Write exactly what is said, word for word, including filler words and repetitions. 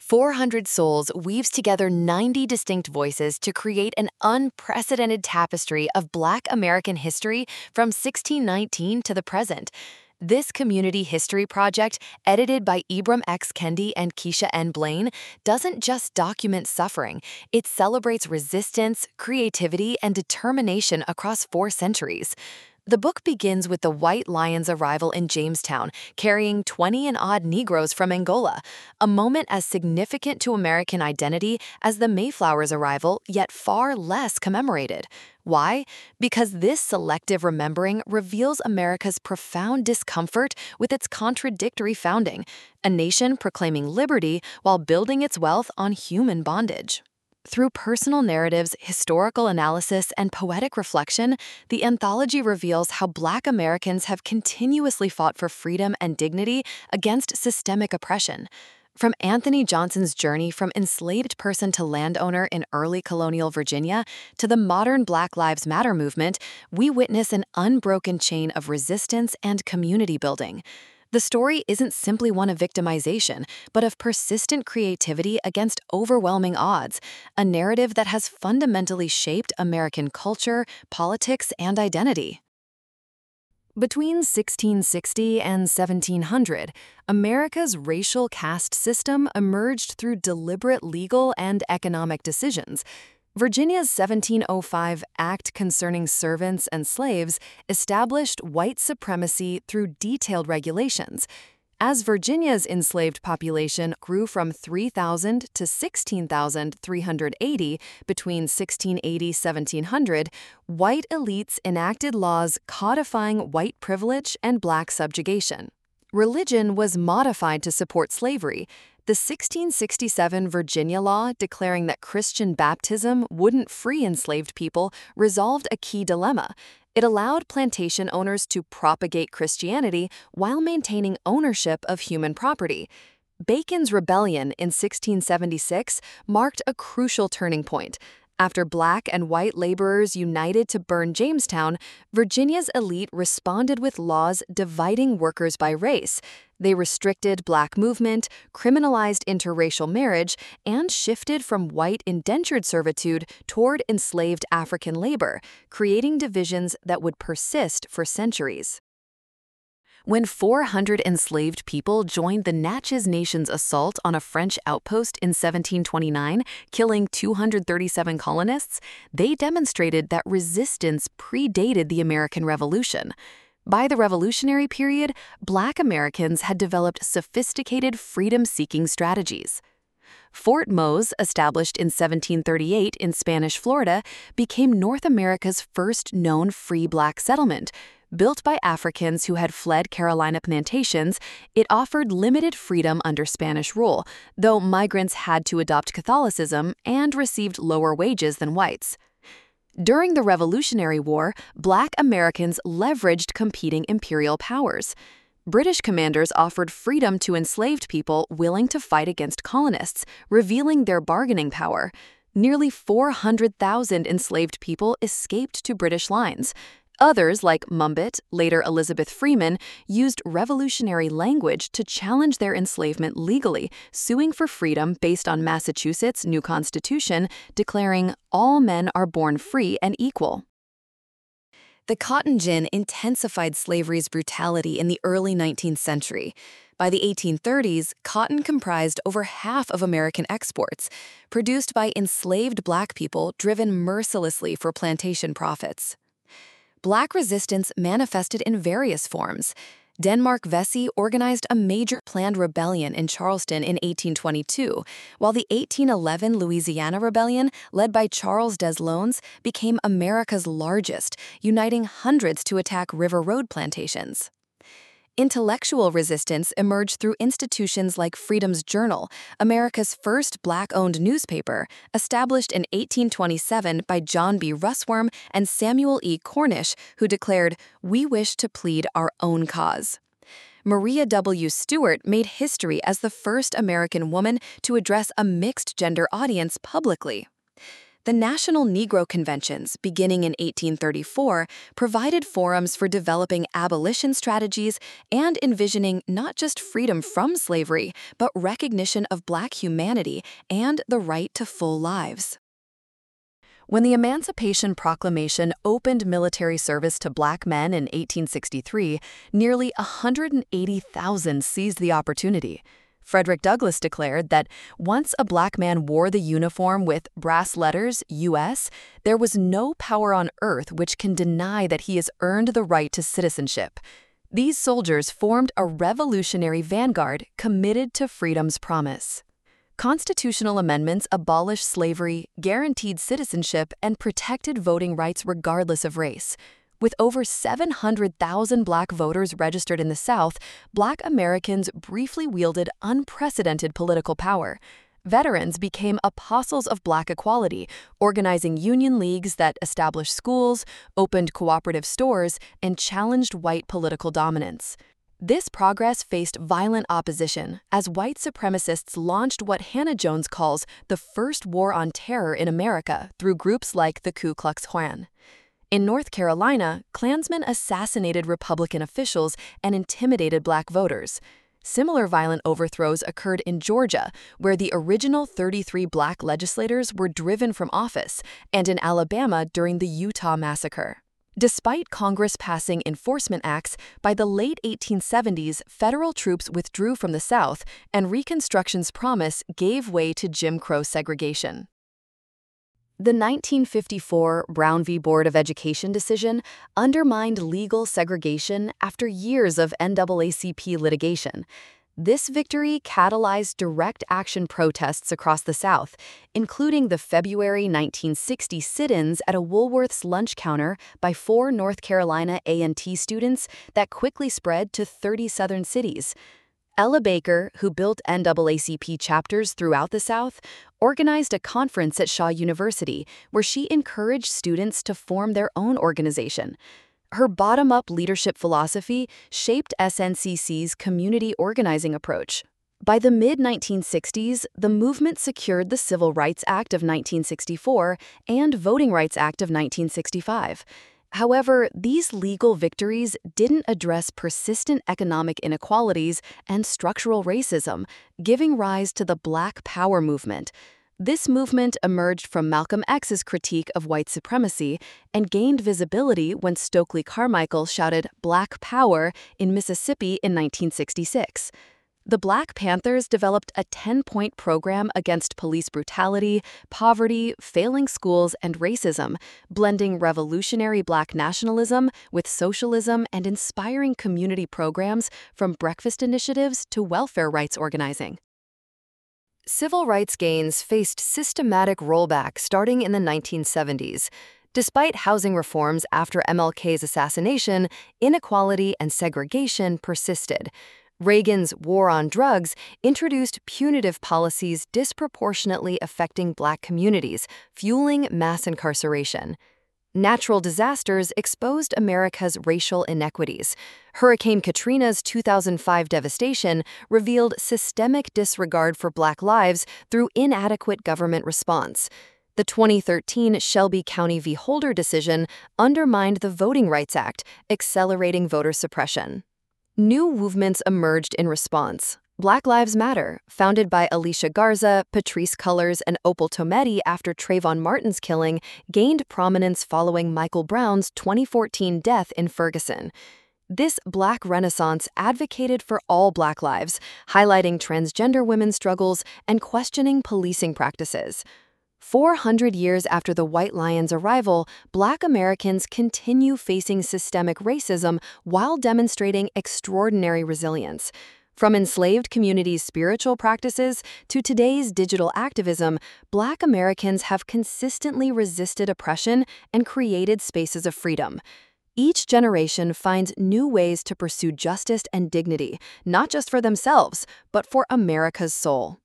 four hundred Souls weaves together ninety distinct voices to create an unprecedented tapestry of Black American history from sixteen nineteen to the present. This community history project, edited by Ibram X. Kendi and Keisha N. Blaine, doesn't just document suffering, it celebrates resistance, creativity, and determination across four centuries. The book begins with the White Lion's arrival in Jamestown, carrying twenty and odd Negroes from Angola, a moment as significant to American identity as the Mayflower's arrival, yet far less commemorated. Why? Because this selective remembering reveals America's profound discomfort with its contradictory founding, a nation proclaiming liberty while building its wealth on human bondage. Through personal narratives, historical analysis, and poetic reflection, the anthology reveals how Black Americans have continuously fought for freedom and dignity against systemic oppression. From Anthony Johnson's journey from enslaved person to landowner in early colonial Virginia to the modern Black Lives Matter movement, we witness an unbroken chain of resistance and community building. The story isn't simply one of victimization, but of persistent creativity against overwhelming odds, a narrative that has fundamentally shaped American culture, politics, and identity. Between sixteen sixty and seventeen hundred, America's racial caste system emerged through deliberate legal and economic decisions. Virginia's seventeen oh five Act concerning servants and slaves established white supremacy through detailed regulations. As Virginia's enslaved population grew from three thousand to sixteen thousand three hundred eighty between sixteen eighty to seventeen hundred, white elites enacted laws codifying white privilege and Black subjugation. Religion was modified to support slavery. The sixteen sixty-seven Virginia law declaring that Christian baptism wouldn't free enslaved people resolved a key dilemma. It allowed plantation owners to propagate Christianity while maintaining ownership of human property. Bacon's Rebellion in sixteen seventy-six marked a crucial turning point. After Black and white laborers united to burn Jamestown, Virginia's elite responded with laws dividing workers by race. They restricted Black movement, criminalized interracial marriage, and shifted from white indentured servitude toward enslaved African labor, creating divisions that would persist for centuries. When four hundred enslaved people joined the Natchez Nation's assault on a French outpost in seventeen twenty-nine, killing two hundred thirty-seven colonists, they demonstrated that resistance predated the American Revolution. By the Revolutionary period, Black Americans had developed sophisticated freedom-seeking strategies. Fort Mose, established in seventeen thirty-eight in Spanish Florida, became North America's first known free Black settlement. Built by Africans who had fled Carolina plantations, it offered limited freedom under Spanish rule, though migrants had to adopt Catholicism and received lower wages than whites. During the Revolutionary War, Black Americans leveraged competing imperial powers. British commanders offered freedom to enslaved people willing to fight against colonists, revealing their bargaining power. Nearly four hundred thousand enslaved people escaped to British lines. Others, like Mumbet, later Elizabeth Freeman, used revolutionary language to challenge their enslavement legally, suing for freedom based on Massachusetts' new constitution, declaring all men are born free and equal. The cotton gin intensified slavery's brutality in the early nineteenth century. By the eighteen thirties, cotton comprised over half of American exports, produced by enslaved Black people driven mercilessly for plantation profits. Black resistance manifested in various forms. Denmark Vesey organized a major planned rebellion in Charleston in eighteen twenty-two, while the eighteen eleven Louisiana Rebellion, led by Charles Des Loans, became America's largest, uniting hundreds to attack River Road plantations. Intellectual resistance emerged through institutions like Freedom's Journal, America's first Black-owned newspaper, established in eighteen twenty-seven by John B. Russwurm and Samuel E. Cornish, who declared, "We wish to plead our own cause." Maria W. Stewart made history as the first American woman to address a mixed-gender audience publicly. The National Negro Conventions, beginning in eighteen thirty-four, provided forums for developing abolition strategies and envisioning not just freedom from slavery, but recognition of Black humanity and the right to full lives. When the Emancipation Proclamation opened military service to Black men in eighteen sixty-three, nearly one hundred eighty thousand seized the opportunity. Frederick Douglass declared that once a Black man wore the uniform with brass letters, U S, there was no power on earth which can deny that he has earned the right to citizenship. These soldiers formed a revolutionary vanguard committed to freedom's promise. Constitutional amendments abolished slavery, guaranteed citizenship, and protected voting rights regardless of race. With over seven hundred thousand Black voters registered in the South, Black Americans briefly wielded unprecedented political power. Veterans became apostles of Black equality, organizing union leagues that established schools, opened cooperative stores, and challenged white political dominance. This progress faced violent opposition as white supremacists launched what Hannah Jones calls the first war on terror in America through groups like the Ku Klux Klan. In North Carolina, Klansmen assassinated Republican officials and intimidated Black voters. Similar violent overthrows occurred in Georgia, where the original thirty-three Black legislators were driven from office, and in Alabama during the Utah Massacre. Despite Congress passing enforcement acts, by the late eighteen seventies, federal troops withdrew from the South, and Reconstruction's promise gave way to Jim Crow segregation. The nineteen fifty-four Brown v. Board of Education decision undermined legal segregation after years of N double A C P litigation. This victory catalyzed direct action protests across the South, including the February nineteen sixty sit-ins at a Woolworth's lunch counter by four North Carolina A and T students that quickly spread to thirty Southern cities. Ella Baker, who built N double A C P chapters throughout the South, organized a conference at Shaw University where she encouraged students to form their own organization. Her bottom-up leadership philosophy shaped S N C C's community organizing approach. By the mid nineteen sixties, the movement secured the Civil Rights Act of nineteen sixty-four and Voting Rights Act of nineteen sixty-five. However, these legal victories didn't address persistent economic inequalities and structural racism, giving rise to the Black Power movement. This movement emerged from Malcolm X's critique of white supremacy and gained visibility when Stokely Carmichael shouted "Black Power" in Mississippi in nineteen sixty-six. The Black Panthers developed a ten-point program against police brutality, poverty, failing schools, and racism, blending revolutionary Black nationalism with socialism and inspiring community programs from breakfast initiatives to welfare rights organizing. Civil rights gains faced systematic rollback starting in the nineteen seventies. Despite housing reforms after M L K's assassination, inequality and segregation persisted. Reagan's war on drugs introduced punitive policies disproportionately affecting Black communities, fueling mass incarceration. Natural disasters exposed America's racial inequities. Hurricane Katrina's two thousand five devastation revealed systemic disregard for Black lives through inadequate government response. The twenty thirteen Shelby County v. Holder decision undermined the Voting Rights Act, accelerating voter suppression. New movements emerged in response. Black Lives Matter, founded by Alicia Garza, Patrisse Cullors, and Opal Tometi after Trayvon Martin's killing, gained prominence following Michael Brown's twenty fourteen death in Ferguson. This Black Renaissance advocated for all Black lives, highlighting transgender women's struggles and questioning policing practices. four hundred years after the White Lion's arrival, Black Americans continue facing systemic racism while demonstrating extraordinary resilience. From enslaved communities' spiritual practices to today's digital activism, Black Americans have consistently resisted oppression and created spaces of freedom. Each generation finds new ways to pursue justice and dignity, not just for themselves, but for America's soul.